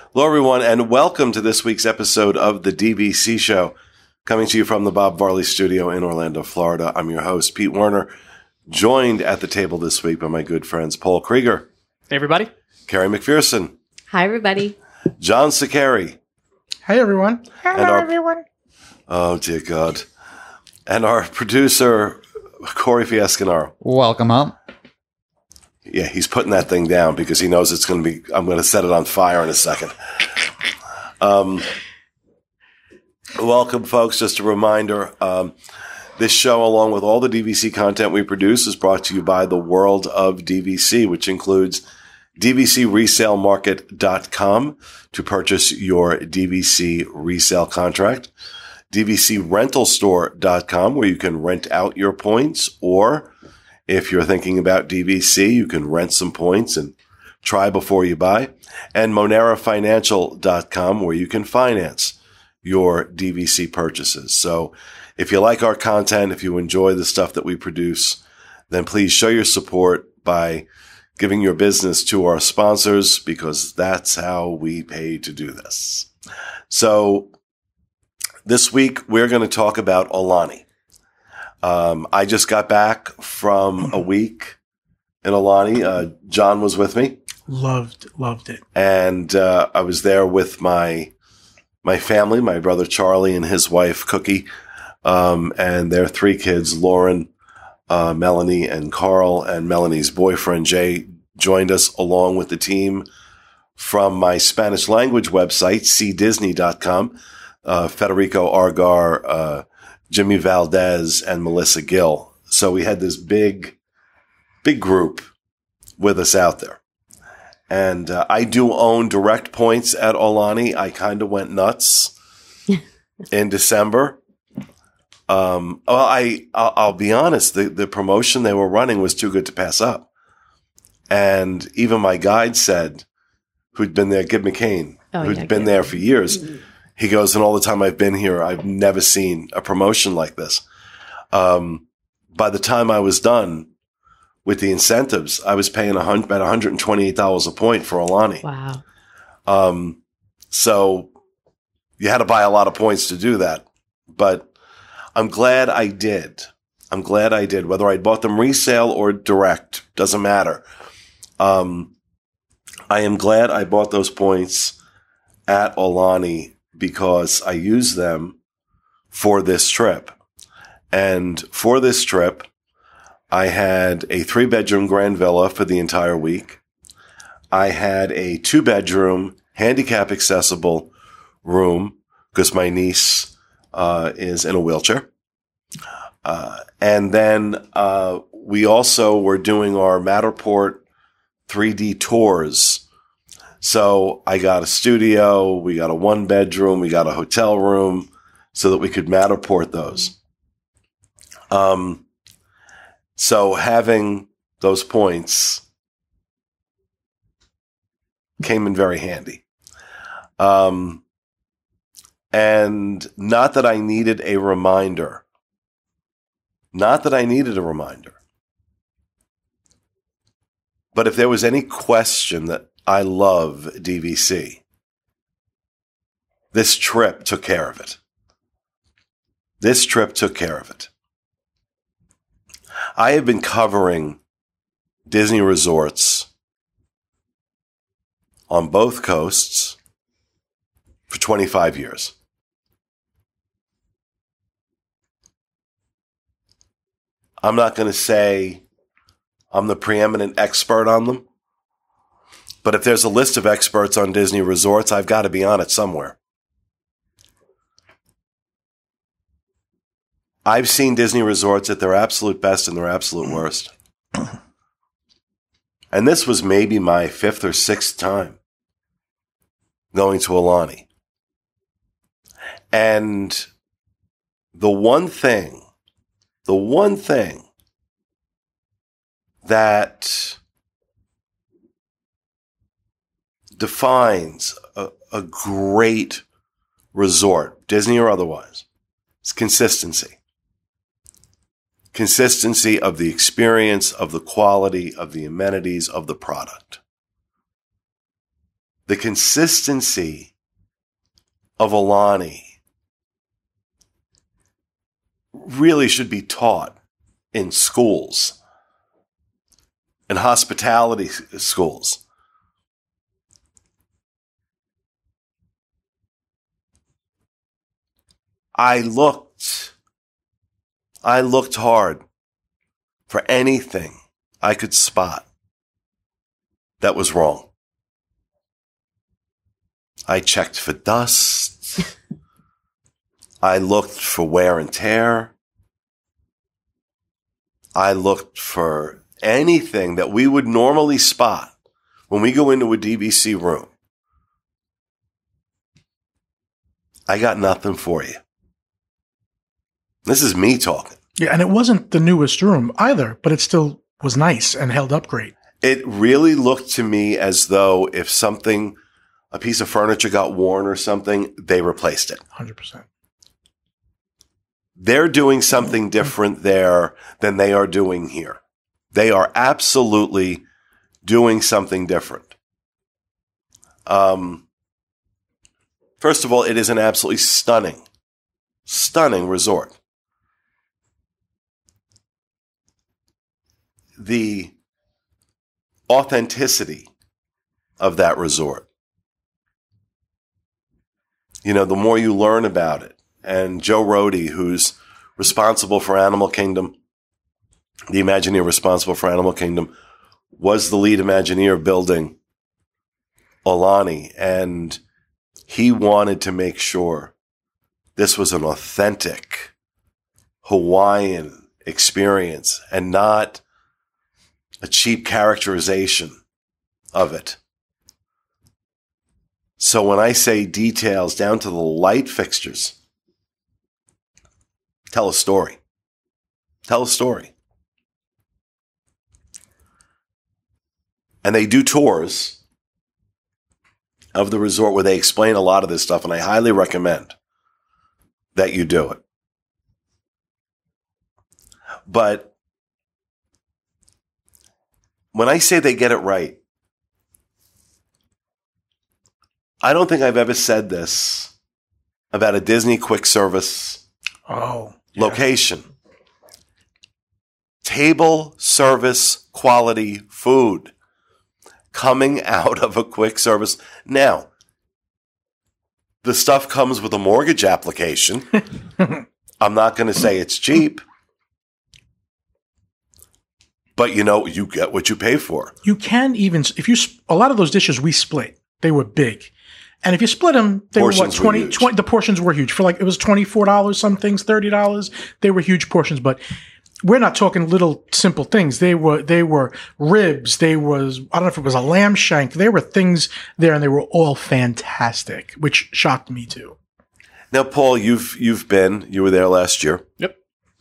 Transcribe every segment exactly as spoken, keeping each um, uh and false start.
Hello, everyone, and welcome to this week's episode of the D V C Show, coming to you from the Bob Varley Studio in Orlando, Florida. I'm your host, Pete Werner, joined at the table this week by my good friends Paul Krieger. Hey, everybody. Carrie McPherson. Hi, everybody. John Sakari. Hey, everyone. Hello, our, everyone. Oh, dear God. And our producer, Corey Fiescanaro. Welcome home. Yeah, he's putting that thing down because he knows it's going to be, I'm going to set it on fire in a second. Um, welcome, folks. Just a reminder, um, this show, along with all the D V C content we produce, is brought to you by the World of D V C, which includes D V C resale market dot com to purchase your D V C resale contract, D V C rental store dot com, where you can rent out your points, or if you're thinking about D V C, you can rent some points and try before you buy, and Monera Financial dot com, where you can finance your D V C purchases. So if you like our content, if you enjoy the stuff that we produce, then please show your support by giving your business to our sponsors, because that's how we pay to do this. So this week, we're going to talk about Aulani. Um, I just got back from a week in Aulani. Uh, John was with me. Loved, loved it. And uh, I was there with my my family, my brother Charlie and his wife Cookie, um, and their three kids, Lauren, uh, Melanie, and Carl. And Melanie's boyfriend, Jay, joined us along with the team from my Spanish language website, c disney dot com, uh, Federico Argar, uh, Jimmy Valdez, and Melissa Gill. So we had this big, big group with us out there. And uh, I do own direct points at Aulani. I kind of went nuts in December. Um, well, I, I'll, I'll be honest, the, the promotion they were running was too good to pass up. And even my guide said, who'd been there, Gib McCain, oh, who'd yeah, been Gib. there for years, mm-hmm. He goes, and all the time I've been here, I've never seen a promotion like this. Um, by the time I was done with the incentives, I was paying a hundred, about one hundred twenty-eight dollars a point for Aulani. Wow. Um, so you had to buy a lot of points to do that. But I'm glad I did. I'm glad I did. Whether I bought them resale or direct, doesn't matter. Um, I am glad I bought those points at Aulani, because I use them for this trip. And for this trip, I had a three-bedroom grand villa for the entire week. I had a two-bedroom, handicap-accessible room, because my niece uh, is in a wheelchair. Uh, and then uh, we also were doing our Matterport three D tours. So I got a studio, we got a one bedroom, we got a hotel room so that we could Matterport those. Um, so having those points came in very handy. Um, and not that I needed a reminder, not that I needed a reminder, but if there was any question that I love D V C, this trip took care of it. This trip took care of it. I have been covering Disney resorts on both coasts for twenty-five years. I'm not going to say I'm the preeminent expert on them, but if there's a list of experts on Disney resorts, I've got to be on it somewhere. I've seen Disney resorts at their absolute best and their absolute worst. And this was maybe my fifth or sixth time going to Aulani. And the one thing, the one thing that defines a, a great resort, Disney or otherwise, is consistency. Consistency of the experience, of the quality, of the amenities, of the product. the consistency of Aulani really should be taught in schools, in hospitality schools. I looked, I looked hard for anything I could spot that was wrong. I checked for dust. I looked for wear and tear. I looked for anything that we would normally spot when we go into a D V C room. I got nothing for you. This is me talking. Yeah, and it wasn't the newest room either, but it still was nice and held up great. It really looked to me as though if something, a piece of furniture got worn or something, they replaced it. one hundred percent. They're doing something different there than they are doing here. They are absolutely doing something different. Um, first of all, it is an absolutely stunning, stunning resort. The authenticity of that resort. You know, the more you learn about it, and Joe Rohde, who's responsible for Animal Kingdom, the Imagineer responsible for Animal Kingdom, was the lead Imagineer building Aulani, and he wanted to make sure this was an authentic Hawaiian experience and not a cheap characterization of it. So when I say details down to the light fixtures, tell a story. Tell a story. And they do tours of the resort where they explain a lot of this stuff, and I highly recommend that you do it. But when I say they get it right, I don't think I've ever said this about a Disney quick service Oh, yeah. location. Table service quality food coming out of a quick service. Now, the stuff comes with a mortgage application. I'm not going to say it's cheap. But, you know, you get what you pay for. You can even, if you, a lot of those dishes we split, they were big. And if you split them, they Portions were what, were twenty, huge. twenty, the portions were huge. For like, it was twenty-four dollars, some things, thirty dollars. They were huge portions, but we're not talking little simple things. They were, they were ribs. They was, I don't know if it was a lamb shank. There were things there and they were all fantastic, which shocked me too. Now, Paul, you've, you've been, you were there last year. Yep.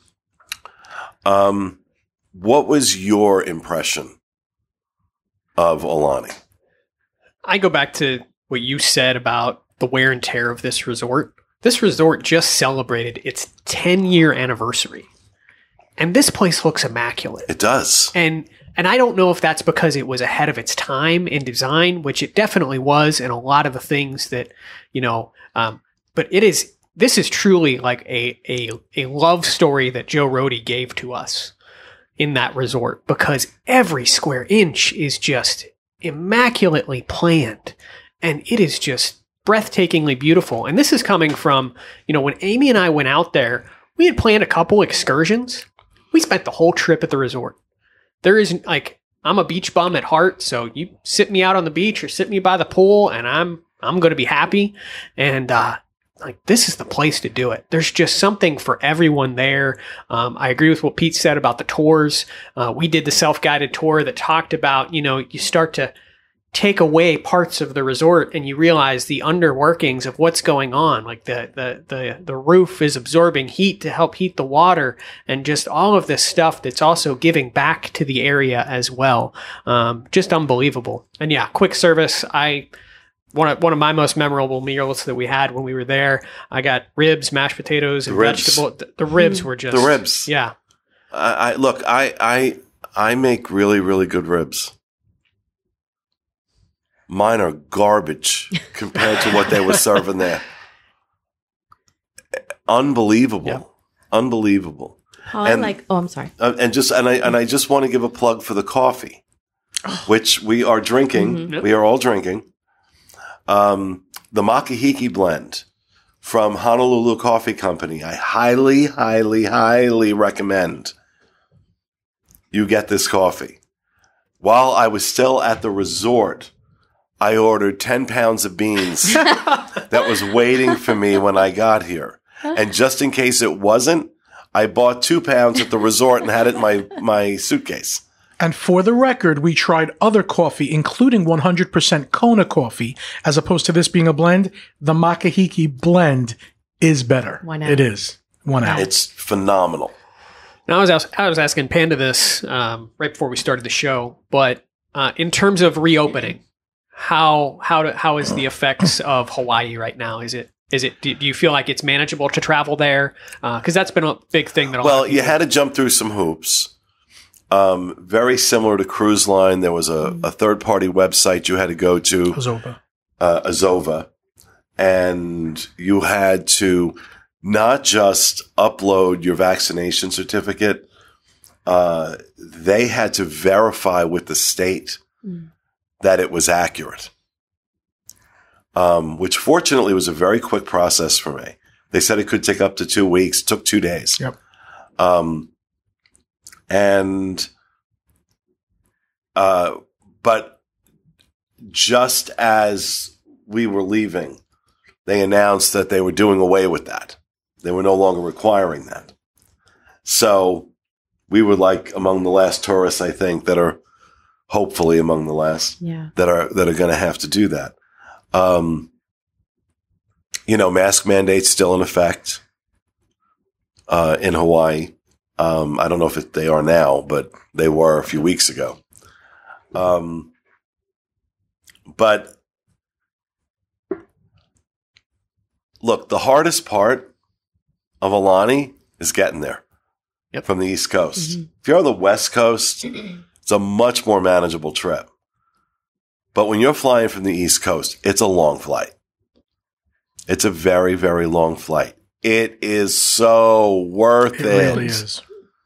Um, what was your impression of Aulani? I go back to what you said about the wear and tear of this resort. This resort just celebrated its ten-year anniversary. And this place looks immaculate. It does. And and I don't know if that's because it was ahead of its time in design, which it definitely was, and a lot of the things that, you know, um, but it is, this is truly like a, a, a love story that Joe Rohde gave to us in that resort, because every square inch is just immaculately planned, and it is just breathtakingly beautiful. And this is coming from, you know, when Amy and I went out there, we had planned a couple excursions. We spent the whole trip at the resort. There is like, I'm a beach bum at heart, so you sit me out on the beach or sit me by the pool, and I'm I'm going to be happy. And uh, like, this is the place to do it. There's just something for everyone there. Um, I agree with what Pete said about the tours. Uh, we did the self-guided tour that talked about, you know, you start to take away parts of the resort and you realize the underworkings of what's going on. Like the, the, the, the roof is absorbing heat to help heat the water, and just all of this stuff that's also giving back to the area as well. Um, just unbelievable. And yeah, quick service. I, One of, one of my most memorable meals that we had when we were there, I got ribs, mashed potatoes, and The ribs. vegetable. The, the ribs were just The ribs. Yeah, I, I look, I, I, I make really, really good ribs. Mine are garbage compared to what they were serving there. Unbelievable. Yeah. Unbelievable. Oh, and, I like. Oh, I'm sorry. Uh, and just and I and I just want to give a plug for the coffee, which we are drinking. Mm-hmm. Yep. We are all drinking. Um, the Makahiki blend from Honolulu Coffee Company. I highly, highly, highly recommend you get this coffee. While I was still at the resort, I ordered ten pounds of beans that was waiting for me when I got here. And just in case it wasn't, I bought two pounds at the resort and had it in my, my suitcase. And for the record, we tried other coffee, including one hundred percent Kona coffee, as opposed to this being a blend. The Makahiki blend is better. One out. It is. One out. It's phenomenal. Now, I was ask- I was asking Panda this um, right before we started the show, but uh, in terms of reopening, how how do, how is the effects of Hawaii right now? Is it is it do, do you feel like it's manageable to travel there? Because uh, that's been a big thing that a lot Well, of you people- had to jump through some hoops. Um, very similar to Cruise Line, there was a, a third-party website you had to go to, Azova. uh, Azova, and you had to not just upload your vaccination certificate, uh, they had to verify with the state Mm. that it was accurate, um, which fortunately was a very quick process for me. They said it could take up to two weeks, took two days. Yep. Um, and, uh, but just as we were leaving, they announced that they were doing away with that. They were no longer requiring that. So we were like among the last tourists, I think, that are hopefully among the last Yeah. that are, that are going to have to do that. Um, you know, mask mandates still in effect, uh, in Hawaii. Um, I don't know if it, they are now, but they were a few weeks ago. Um, but look, the hardest part of Aulani is getting there Yep. from the East Coast. Mm-hmm. If you're on the West Coast, it's a much more manageable trip. But when you're flying from the East Coast, it's a long flight. It's a very, very long flight. It is so worth It it. really is.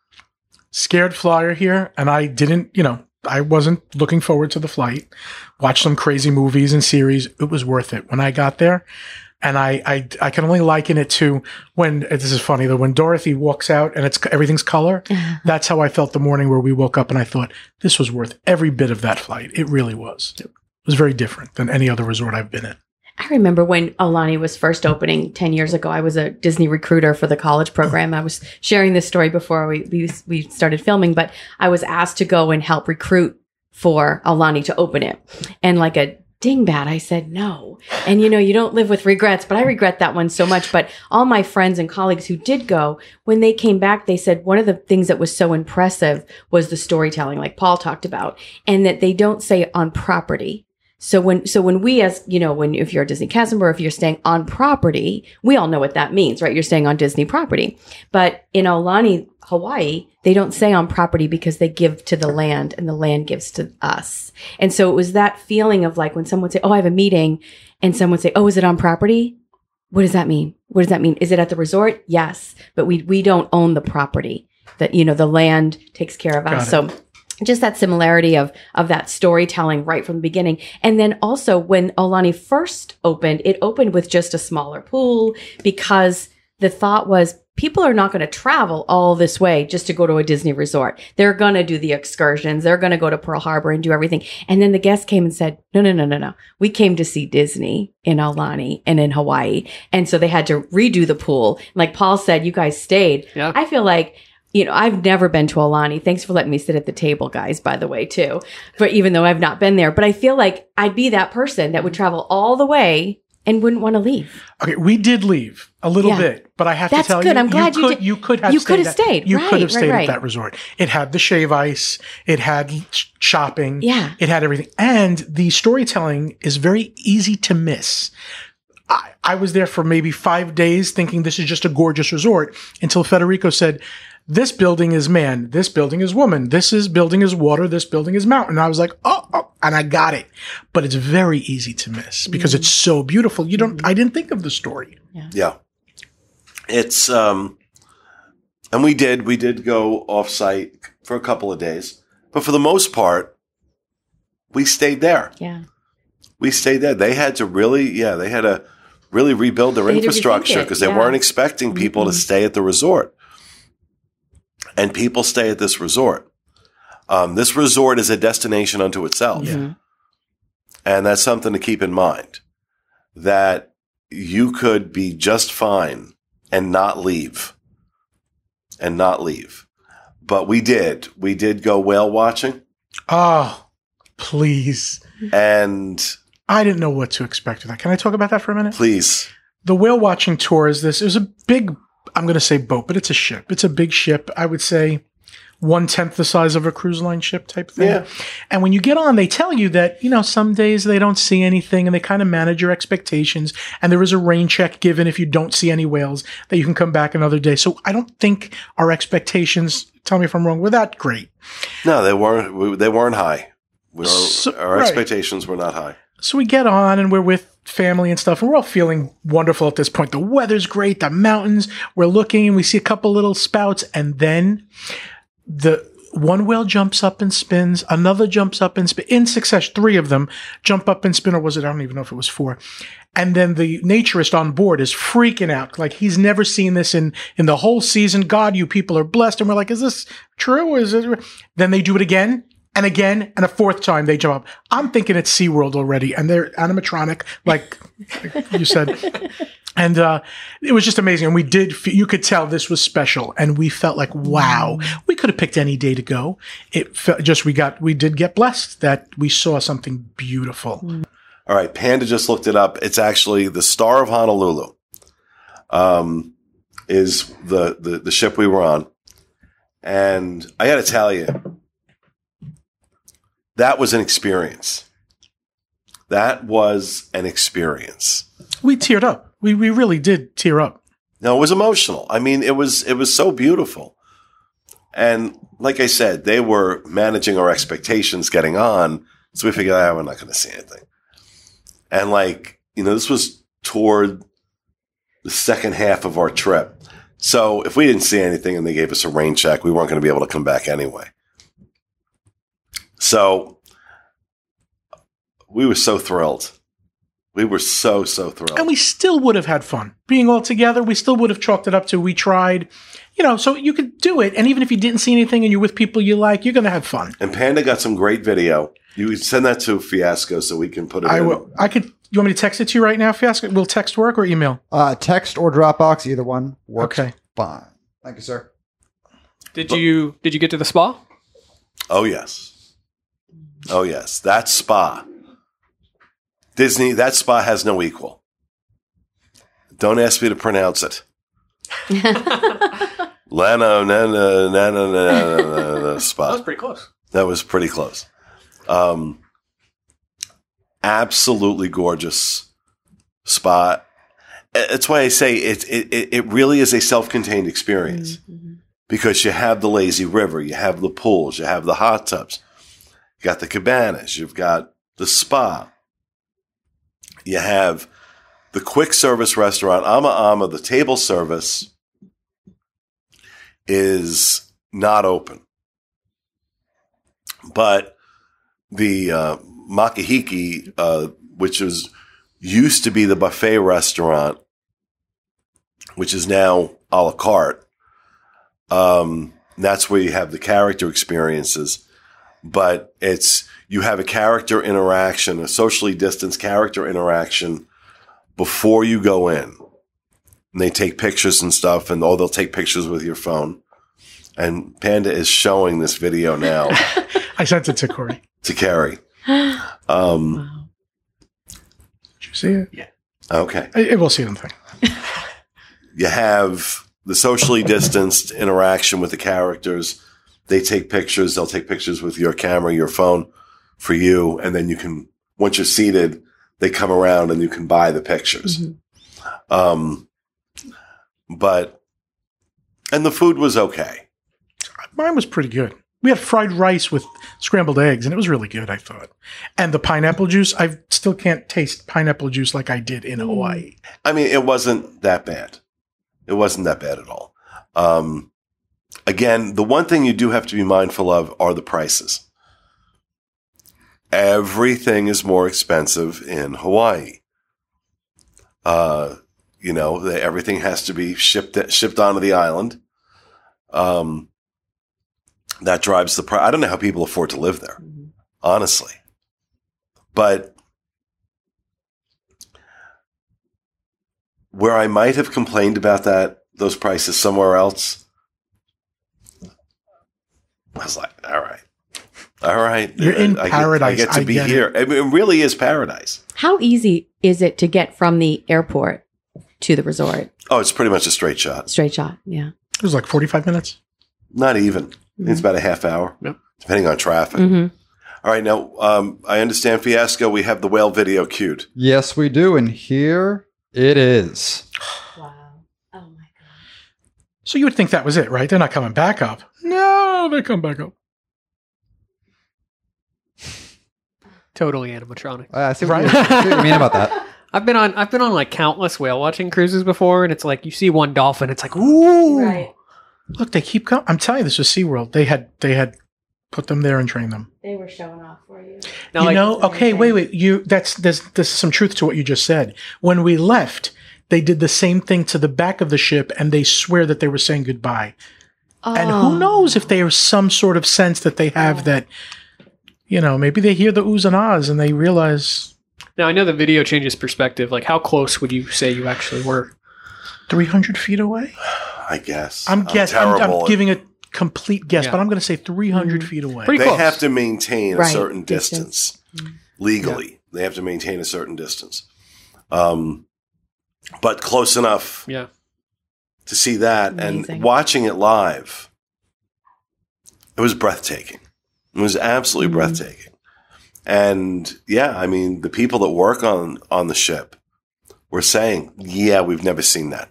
Scared flyer here, and I didn't, you know, I wasn't looking forward to the flight. Watched some crazy movies and series. It was worth it when I got there. And I, I, I can only liken it to when, this is funny though, when Dorothy walks out and it's everything's color. That's how I felt the morning where we woke up and I thought this was worth every bit of that flight. It really was. It was very different than any other resort I've been in. I remember when Aulani was first opening ten years ago. I was a Disney recruiter for the college program. I was sharing this story before we, we, we started filming, but I was asked to go and help recruit for Aulani to open it. And like a dingbat, I said no. And you know, you don't live with regrets, but I regret that one so much. But all my friends and colleagues who did go, when they came back, they said one of the things that was so impressive was the storytelling, like Paul talked about, and that they don't say on property. So when, so when we as, you know, when, if you're a Disney cast member, if you're staying on property, we all know what that means, right? You're staying on Disney property. But in Aulani, Hawaii, they don't say on property because they give to the land and the land gives to us. And so it was that feeling of like when someone would say, oh, I have a meeting, and someone would say, oh, is it on property? What does that mean? What does that mean? Is it at the resort? Yes. But we, we don't own the property. That, you know, the land takes care of us. So just that similarity of of that storytelling right from the beginning. And then also when Aulani first opened, it opened with just a smaller pool because the thought was people are not going to travel all this way just to go to a Disney resort. They're going to do the excursions. They're going to go to Pearl Harbor and do everything. And then the guests came and said, no, no, no, no, no. We came to see Disney in Aulani and in Hawaii. And so they had to redo the pool. Like Paul said, you guys stayed. Yeah. I feel like, you know, I've never been to Aulani. Thanks for letting me sit at the table, guys, by the way, too. But even though I've not been there, but I feel like I'd be that person that would travel all the way and wouldn't want to leave. Okay, we did leave a little Yeah. bit, but I have That's to tell good. you, I'm glad you could, did- you could have you stayed could have at- stayed. You Right, could have right, stayed right. at that resort. It had the shave ice. It had sh- shopping. Yeah. It had everything, and the storytelling is very easy to miss. I, I was there for maybe five days thinking this is just a gorgeous resort until Federico said, this building is man, this building is woman, this is building is water, this building is mountain. And I was like, oh, oh, and I got it. But it's very easy to miss because it's so beautiful. You don't, I didn't think of the story. Yeah. Yeah. It's, um, and we did, we did go off site for a couple of days, but for the most part, we stayed there. Yeah. We stayed there. They had to really, yeah, they had to really rebuild their They had to infrastructure rethink it, because they yeah. weren't expecting people to Mhm. stay at the resort. And people stay at this resort. Um, this resort is a destination unto itself. Mhm. And that's something to keep in mind, that you could be just fine and not leave. And not leave. But we did. We did go whale watching. Oh, please. And I didn't know what to expect of that. Can I talk about that for a minute? please, The whale watching tour is this. It was a big, I'm going to say boat, but it's a ship. It's a big ship. I would say one tenth the size of a cruise line ship type thing. Yeah. And when you get on, they tell you that, you know, some days they don't see anything and they kind of manage your expectations. And there is a rain check given if you don't see any whales that you can come back another day. So I don't think our expectations, tell me if I'm wrong, were that great. no, they weren't. we- They weren't high. We were, So- our right. expectations were not high. So we get on and we're with family and stuff, and we're all feeling wonderful at this point. The weather's great, the mountains, we're looking and we see a couple little spouts, and then the one whale jumps up and spins, another jumps up and spins, in succession, three of them jump up and spin, or was it, I don't even know if it was four. And then the naturist on board is freaking out. Like he's never seen this in, in the whole season. God, you people are blessed. And we're like, is this true? Is it? Then they do it again. And again, and a fourth time they jump up. I'm thinking it's SeaWorld already, and they're animatronic, like you said. And uh, it was just amazing. And we did, f- you could tell this was special. And we felt like, wow, we could have picked any day to go. It felt just, we got, we did get blessed that we saw something beautiful. All right. Panda just looked it up. It's actually the Star of Honolulu, um, is the, the, the ship we were on. And I got to tell you, that was an experience. That was an experience. We teared up. We, we really did tear up. No, it was emotional. I mean, it was it was so beautiful. And like I said, they were managing our expectations getting on. So we figured, ah, we're not going to see anything. And like, you know, this was toward the second half of our trip. So if we didn't see anything and they gave us a rain check, we weren't going to be able to come back anyway. So we were so thrilled. We were so, so thrilled. And we still would have had fun being all together. We still would have chalked it up to we tried, you know, so you could do it. And even if you didn't see anything and you're with people you like, you're going to have fun. And Panda got some great video. You send that to Fiasco so we can put it I in. will. I could. You want me to text it to you right now, Fiasco? Will text work or email? Uh, text or Dropbox, either one works Okay. fine. Thank you, sir. Did you did you get to the spa? Oh, yes. Oh, yes. That spa. Disney, that spa has no equal. Don't ask me to pronounce it. Lano, nana, nana, nana, nana, spa. That was pretty close. That was pretty close. Um, absolutely gorgeous spot. That's why I say it, it, it really is a self-contained experience Mm-hmm. because you have the lazy river, you have the pools, you have the hot tubs, you got the cabanas, you've got the spa, you have the quick service restaurant, Ama Ama, the table service is not open. But the uh, Makahiki, uh, which was used to be the buffet restaurant, which is now a la carte, um, that's where you have the character experiences. But it's you have a character interaction, a socially distanced character interaction before you go in. And they take pictures and stuff, and oh, they'll take pictures with your phone. And Panda is showing this video now I sent it to Corey. to Carrie. Um, Wow. Did you see it? Yeah. okay. I, I will see it on the thing. You have the socially distanced interaction with the characters. They take pictures. They'll take pictures with your camera, your phone for you. And then you can, once you're seated, they come around and you can buy the pictures. Mm-hmm. Um, but, and the food was okay. Mine was pretty good. We had fried rice with scrambled eggs, and it was really good, I thought. And the pineapple juice, I still can't taste pineapple juice like I did in Hawaii. I mean, it wasn't that bad. It wasn't that bad at all. Um, again, the one thing you do have to be mindful of are the prices. Everything is more expensive in Hawaii. Uh, you know, the, everything has to be shipped shipped onto the island. Um, that drives the price. I don't know how people afford to live there, mm-hmm. honestly. But where I might have complained about that, those prices somewhere else, I was like, all right. All right. You're in I paradise. Get, I get to I be get here. it. I mean, it really is paradise. How easy is it to get from the airport to the resort? Oh, it's pretty much a straight shot. Straight shot, yeah. It was like forty-five minutes. Not even. Mm-hmm. It's about a half hour, yep. depending on traffic. Mm-hmm. All right. Now, um, I understand, Fiasco, we have the whale video queued. Yes, we do. And here it is. Wow. Oh, my God. So you would think that was it, right? They're not coming back up. No, they come back up. Totally animatronic. Uh, I see what, you, I see what you mean about that. I've been on I've been on like countless whale watching cruises before, and it's like you see one dolphin, it's like ooh. Right. Look, they keep coming. I'm telling you, this was SeaWorld. They had they had put them there and trained them. They were showing off for you. Now, you like, know, okay, wait, wait. You that's there's there's some truth to what you just said. When we left, they did the same thing to the back of the ship, and they swear that they were saying goodbye. Oh. And who knows if there's some sort of sense that they have Oh. that, you know, maybe they hear the oohs and ahs and they realize now I know the video changes perspective. Like, how close would you say you actually were? three hundred feet away. I guess. I'm guessing. I'm, terrible I'm at- giving a complete guess, Yeah. but I'm going to say three hundred feet away. Pretty They close. have to maintain a Right, certain distance. distance, legally. They have to maintain a certain distance. Um, but close enough Yeah. to see that. Amazing. And watching it live, it was breathtaking. It was absolutely Mhm. breathtaking. And yeah, I mean, the people that work on, on the ship were saying, yeah, we've never seen that.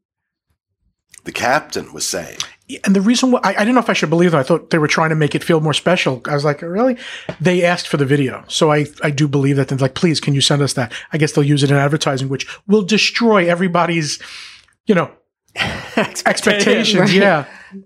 The captain was saying, And the reason why I, I didn't know if I should believe them. I thought they were trying to make it feel more special. I was like, really? They asked for the video. So I, I do believe that. They're like, please, can you send us that? I guess they'll use it in advertising, which will destroy everybody's, you know, expectations. Right. Yeah.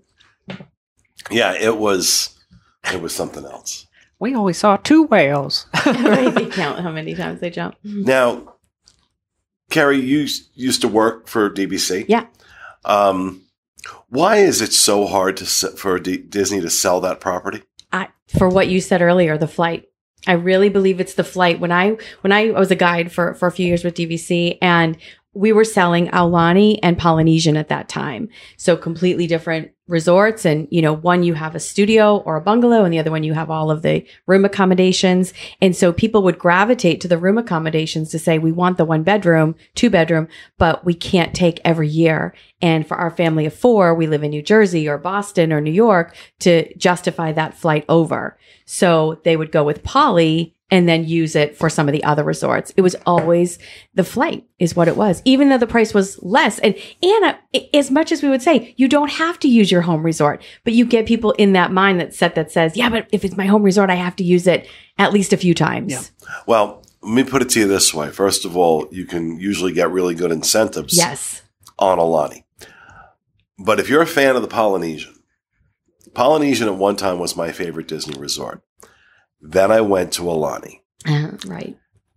yeah, it was, it was something else. We only saw two whales. Right, they count how many times they jump. Now, Carrie, you s- used to work for D B C. Yeah. Um, why is it so hard to se- for D- Disney to sell that property? I, for what you said earlier, the flight. I really believe it's the flight. When I when I, I was a guide for for a few years with D V C, and we were selling Aulani and Polynesian at that time, so completely different resorts. And you know, one you have a studio or a bungalow, and the other one you have all of the room accommodations. And so people would gravitate to the room accommodations to say, we want the one bedroom, two bedroom, but we can't take every year. And for our family of four, we live in New Jersey or Boston or New York to justify that flight over. So they would go with Poly and then use it for some of the other resorts. It was always the flight is what it was, even though the price was less. And Anna, as much as we would say, you don't have to use your home resort, but you get people in that mind that set that says, yeah, but if it's my home resort, I have to use it at least a few times. Yeah. Well, let me put it to you this way. First of all, you can usually get really good incentives Yes. on Aulani. But if you're a fan of the Polynesian, Polynesian at one time was my favorite Disney resort. Then I went to Aulani. Uh, right.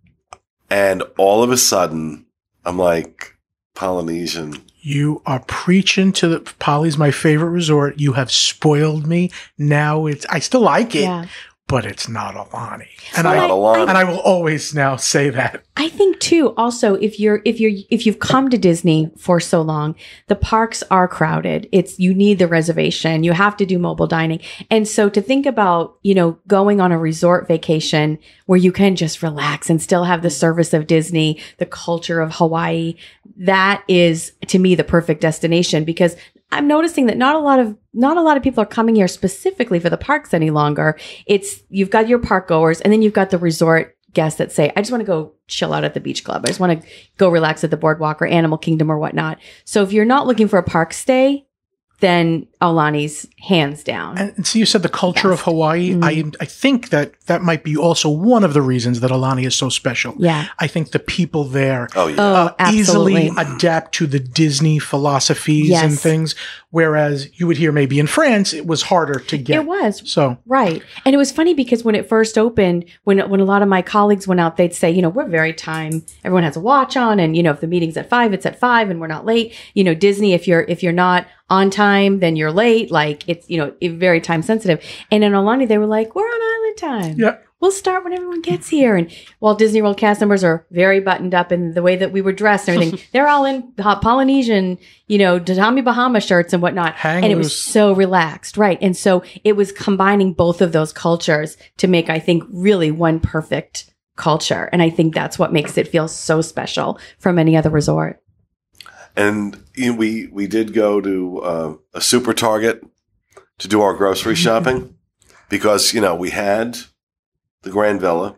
And all of a sudden, I'm like, Polynesian. You are preaching to the Poly's my favorite resort. You have spoiled me. Now it's, I still like it, Yeah. but it's not Aulani. And Not I, Aulani. and I will always now say that. I think too, also, if you're, if you're, if you've come to Disney for so long, the parks are crowded. It's, you need the reservation. You have to do mobile dining. And so to think about, you know, going on a resort vacation where you can just relax and still have the service of Disney, the culture of Hawaii, that is to me the perfect destination, because I'm noticing that not a lot of not a lot of people are coming here specifically for the parks any longer. It's, you've got your park goers, and then you've got the resort guests that say, I just want to go chill out at the beach club. I just want to go relax at the boardwalk or Animal Kingdom or whatnot. So if you're not looking for a park stay, then Aulani's hands down. And, and so you said the culture of Hawaii. Mm-hmm. I I think that that might be also one of the reasons that Aulani is so special. Yeah. I think the people there Oh yeah. Oh, uh, absolutely. easily adapt to the Disney philosophies Yes. and things, whereas you would hear maybe in France it was harder to get. It was. So Right. And it was funny because when it first opened, when when a lot of my colleagues went out, they'd say, you know, we're very time, everyone has a watch on, and you know, if the meeting's at five, it's at five and we're not late. You know, Disney, if you're if you're not on time, then you're late. Like it's, you know, it, very time sensitive. And in Aulani, they were like, we're on island time. yeah, We'll start when everyone gets here. And Walt Disney World cast members are very buttoned up in the way that we were dressed and everything. They're all in hot Polynesian, you know, Tommy Bahama shirts and whatnot. Hang and it was loose. so relaxed. Right. And so it was combining both of those cultures to make, I think, really one perfect culture. And I think that's what makes it feel so special from any other resort. And you know, we we did go to uh, a super Target to do our grocery shopping because you know we had the Grand Villa,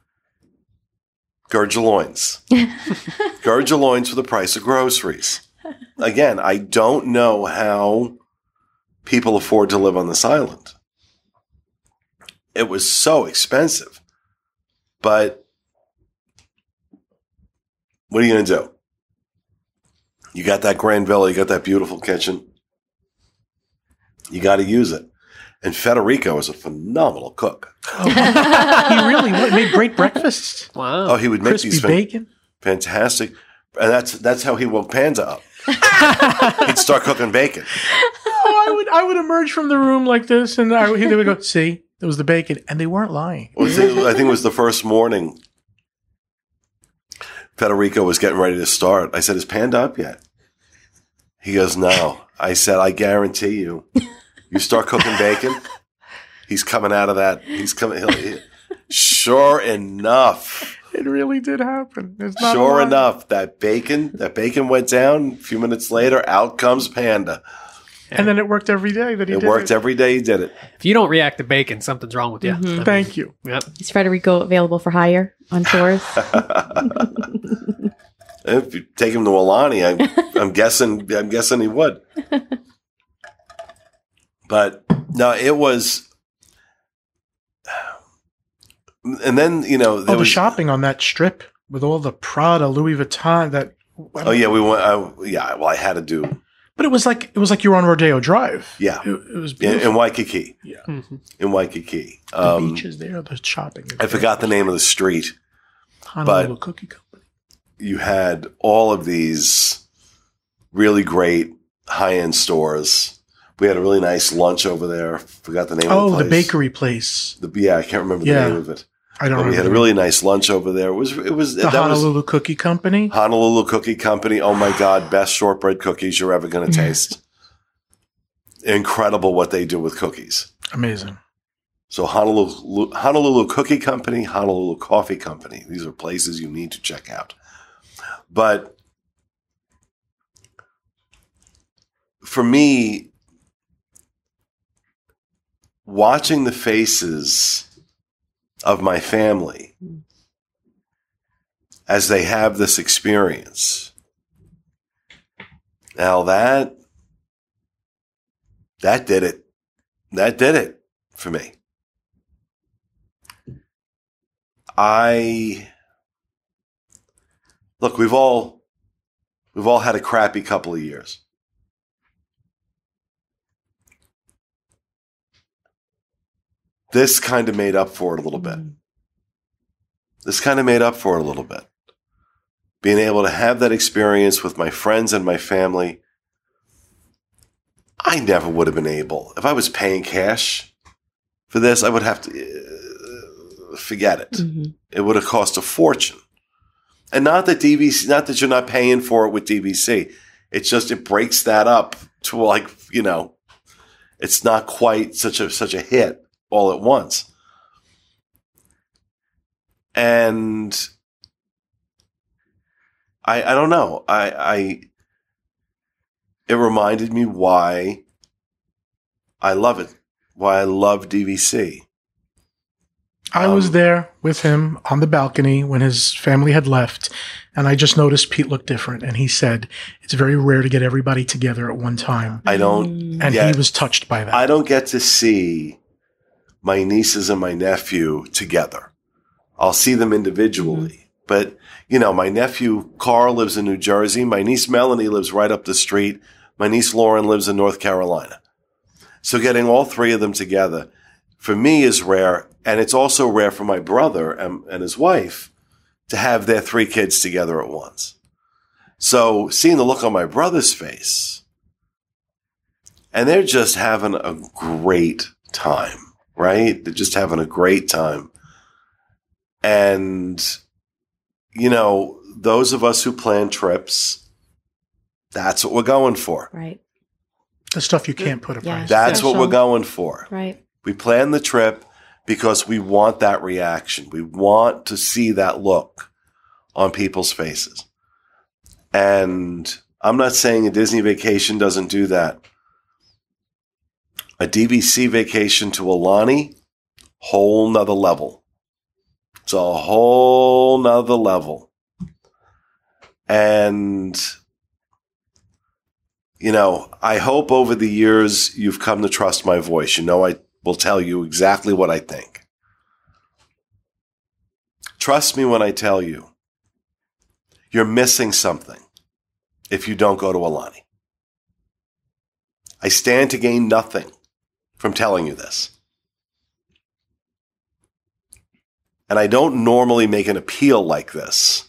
Gurja loins, Gurja loins for the price of groceries. Again, I don't know how people afford to live on this island. It was so expensive, but what are you going to do? You got that Grand Villa, you got that beautiful kitchen. You got to use it. And Federico is a phenomenal cook. he really would. Made great breakfasts, Wow. Oh, he would make crispy these fan- bacon. fantastic. And that's that's how he woke Panda up. He'd start cooking bacon. Oh, I would I would emerge from the room like this, and I, they would go, "See, it was the bacon," and they weren't lying. Well, I think I think it was the first morning Federico was getting ready to start. I said, "Is Panda up yet?" He goes, "No." I said, "I guarantee you, you start cooking bacon, he's coming out of that. He's coming." He'll, he, sure enough, It really did happen. It's not a sure lie. enough, that bacon, that bacon went down. A few minutes later, out comes Panda. And then it worked every day that he It did worked it. every day he did it. If you don't react to bacon, something's wrong with you. I mean, Thank you. Yep. Is Federico available for hire on tours? If you take him to Aulani, I, I'm guessing. I'm guessing he would. But no, it was. And then you know there Oh, the was. shopping on that strip with all the Prada, Louis Vuitton. That. Oh yeah, we went. I, yeah, well, I had to do. But it was like it was like you were on Rodeo Drive. Yeah. it, it was In, beautiful. in Waikiki. yeah, Mhm. In Waikiki. the Um, beaches there, the shopping. I forgot the name of the street. Honolulu Cookie Company. You had all of these really great high end stores. We had a really nice lunch over there. Forgot the name Oh, of the the place. bakery place. The, yeah, I can't remember the Yeah. name of it. I don't But know. we had a really nice lunch over there. It was it was the that was Honolulu Cookie Company. Honolulu Cookie Company. Oh my God, best shortbread cookies you're ever going to taste. Incredible what they do with cookies. Amazing. So Honolulu, Honolulu Cookie Company, Honolulu Coffee Company. These are places you need to check out. But for me, watching the faces of my family as they have this experience, now that that did it. That did it for me. I look, we've all we've all had a crappy couple of years. This kind of made up for it a little bit. This kind of made up for it a little bit. Being able to have that experience with my friends and my family, I never would have been able. If I was paying cash for this, I would have to uh, forget it. Mm-hmm. It would have cost a fortune. And not that D V C, not that you're not paying for it with D V C. It's just it breaks that up to like, you know, it's not quite such a such a hit all at once. And I I don't know. I I it reminded me why I love it. Why I love D V C. I was there with him on the balcony when his family had left, and I just noticed Pete looked different. And he said, it's very rare to get everybody together at one time. I don't, And get, he was touched by that. I don't get to see my nieces and my nephew together. I'll see them individually. Mm-hmm. But, you know, my nephew Carl lives in New Jersey. My niece Melanie lives right up the street. My niece Lauren lives in North Carolina. So getting all three of them together for me is rare. And it's also rare for my brother and, and his wife to have their three kids together at once. So seeing the look on my brother's face, and they're just having a great time, right? They're just having a great time. And, you know, those of us who plan trips, that's what we're going for. Right. The stuff you can't put a Yeah. price. That's Special. what we're going for. Right. We plan the trip because we want that reaction. We want to see that look on people's faces. And I'm not saying a Disney vacation doesn't do that. A D V C vacation to Aulani, whole nother level. It's a whole nother level. And, you know, I hope over the years you've come to trust my voice. You know, I will tell you exactly what I think. Trust me when I tell you, you're missing something if you don't go to Aulani. I stand to gain nothing from telling you this. And I don't normally make an appeal like this,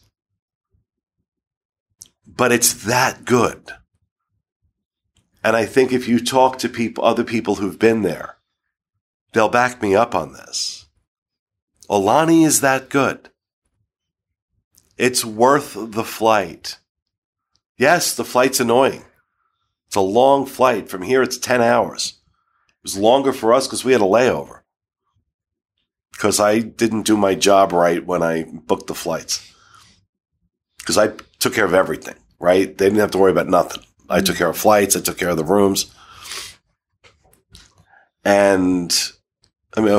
but it's that good. And I think if you talk to people, other people who've been there, they'll back me up on this. Aulani is that good. It's worth the flight. Yes, the flight's annoying. It's a long flight. From here, it's ten hours. It was longer for us because we had a layover. Because I didn't do my job right when I booked the flights. Because I took care of everything, right? They didn't have to worry about nothing. I took care of flights. I took care of the rooms. And, I mean,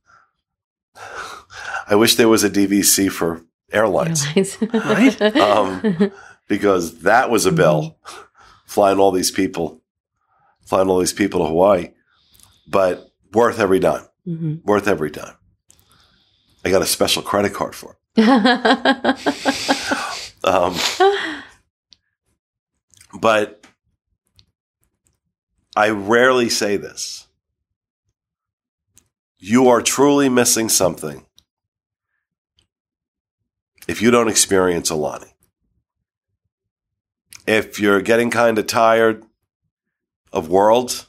I wish there was a D V C for airlines. Airlines. Right? Um, because that was a bill. Flying all these people. Flying all these people to Hawaii. But worth every dime. Mm-hmm. Worth every dime. I got a special credit card for it. um, but I rarely say this. You are truly missing something if you don't experience Aulani. If you're getting kind of tired of World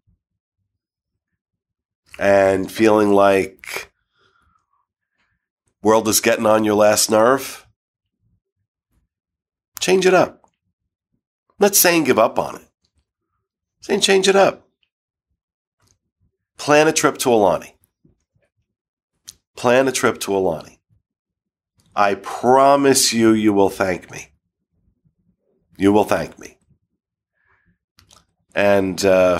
and feeling like World is getting on your last nerve, change it up. I'm not saying give up on it. I'm saying change it up. Plan a trip to Aulani. Plan a trip to Aulani. I promise you, you will thank me. You will thank me. And, uh,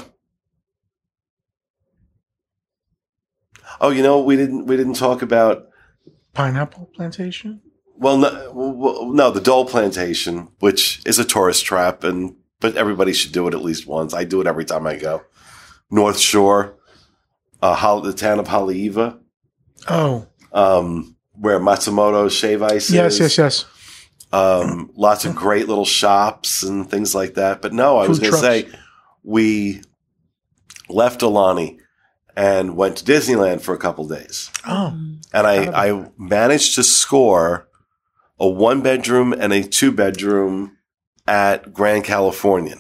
oh, you know, we didn't, we didn't talk about Pineapple plantation? Well, no, well, no, the Dole Plantation, which is a tourist trap, and but everybody should do it at least once. I do it every time I go. North Shore, uh, Hol- the town of Haleiwa, Oh. um, where Matsumoto's Shave Ice Yes, is. yes, yes. Um, lots of great little shops and things like that. But no, I was Food going to trucks. say we left Aulani and went to Disneyland for a couple days. Oh. And I, I managed to score a one bedroom and a two bedroom at Grand Californian,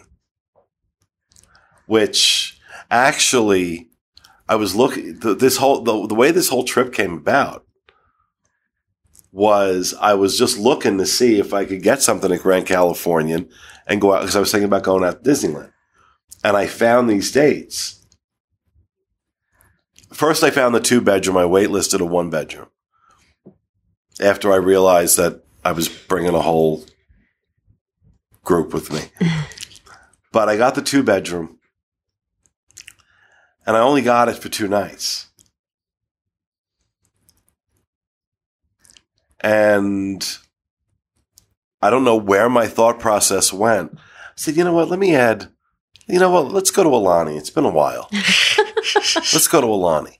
which actually I was looking, the, this whole, the, the way this whole trip came about was I was just looking to see if I could get something at Grand Californian and go out, because I was thinking about going out to Disneyland. And I found these dates. First, I found the two bedroom. I waitlisted a one bedroom. After I realized that I was bringing a whole group with me. But I got the two bedroom. And I only got it for two nights. And I don't know where my thought process went. I said, you know what? Let me add, you know what? Let's go to Aulani. It's been a while. Let's go to Aulani.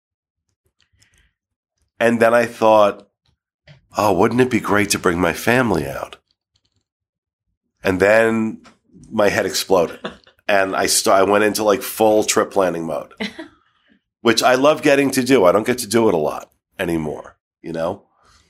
And then I thought, oh, wouldn't it be great to bring my family out? And then my head exploded. And I st- I went into like full trip planning mode, which I love getting to do. I don't get to do it a lot anymore, you know?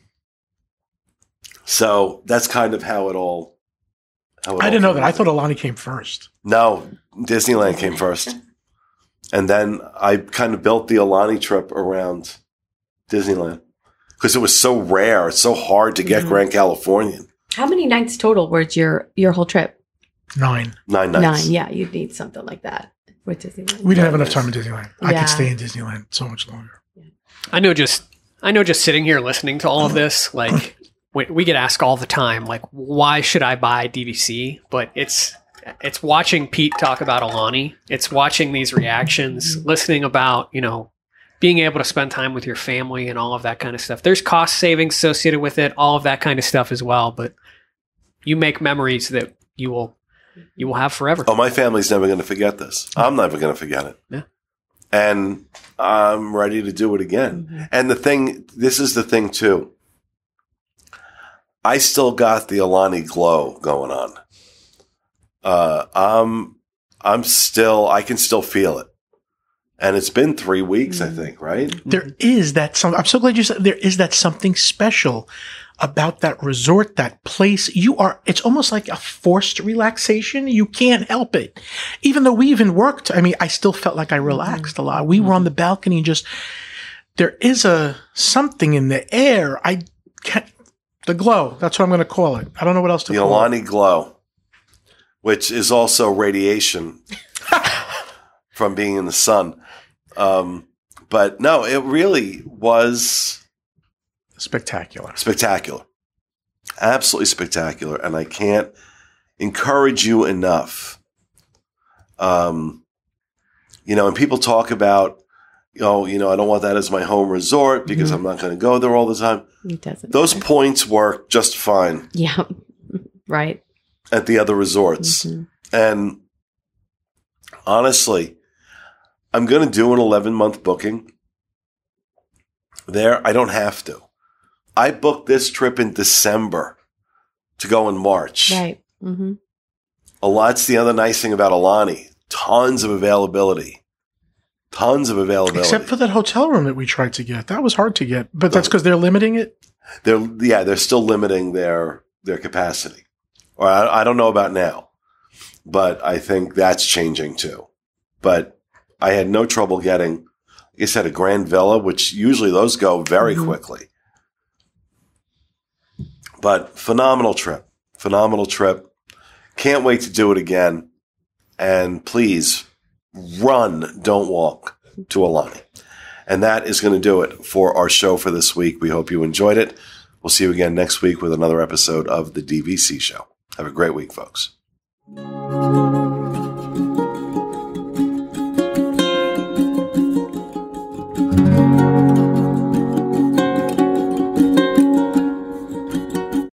So that's kind of how it all. How it I all didn't know came that. I together. thought Alani came first. No, Disneyland came first. And then I kind of built the Aulani trip around Disneyland because it was so rare. It's so hard to get Mhm. Grand Californian. How many nights total was your your whole trip? Nine. Nine nights. Nine. Yeah, you'd need something like that with Disneyland. We didn't have Nine enough time in nights. Disneyland. I Yeah. could stay in Disneyland so much longer. I know just I know just sitting here listening to all of this, like we, we get asked all the time, like, why should I buy D V C? But it's it's watching Pete talk about Aulani. It's watching these reactions, listening about, you know, being able to spend time with your family and all of that kind of stuff. There's cost savings associated with it, all of that kind of stuff as well. But you make memories that you will you will have forever. Oh, my family's never going to forget this. I'm never going to forget it. Yeah. And I'm ready to do it again. Mhm. And the thing, this is the thing too. I still got the Aulani glow going on. Uh, I'm, I'm still, I can still feel it. And it's been three weeks, I think, right? There is that some. I'm so glad you said there is that something special about that resort, that place. You are. It's almost like a forced relaxation. You can't help it. Even though we even worked. I mean, I still felt like I relaxed a lot. We were on the balcony and just. There is a something in the air. I can't. The glow. That's what I'm going to call it. I don't know what else to The call it. Aulani glow, which is also radiation from being in the sun. Um, but no, it really was Spectacular. spectacular. Absolutely spectacular. And I can't encourage you enough. Um, you know, and people talk about, oh, you know, I don't want that as my home resort because Mhm. I'm not going to go there all the time. It doesn't. Those matter. points work just fine Yeah. Right. at the other resorts. Mhm. And honestly, I'm going to do an eleven month booking there. I don't have to. I booked this trip in December to go in March. Right. Mm-hmm. A lot's the other nice thing about Aulani. Tons of availability. Tons of availability. Except for that hotel room that we tried to get. That was hard to get. But that's because they're limiting it. they're yeah, they're still limiting their their capacity. Or I, I don't know about now, but I think that's changing too. But I had no trouble getting, like I said, a Grand Villa, which usually those go very Mhm. quickly. But phenomenal trip, phenomenal trip. Can't wait to do it again. And please run, don't walk to Aulani. And that is going to do it for our show for this week. We hope you enjoyed it. We'll see you again next week with another episode of the D V C Show. Have a great week, folks.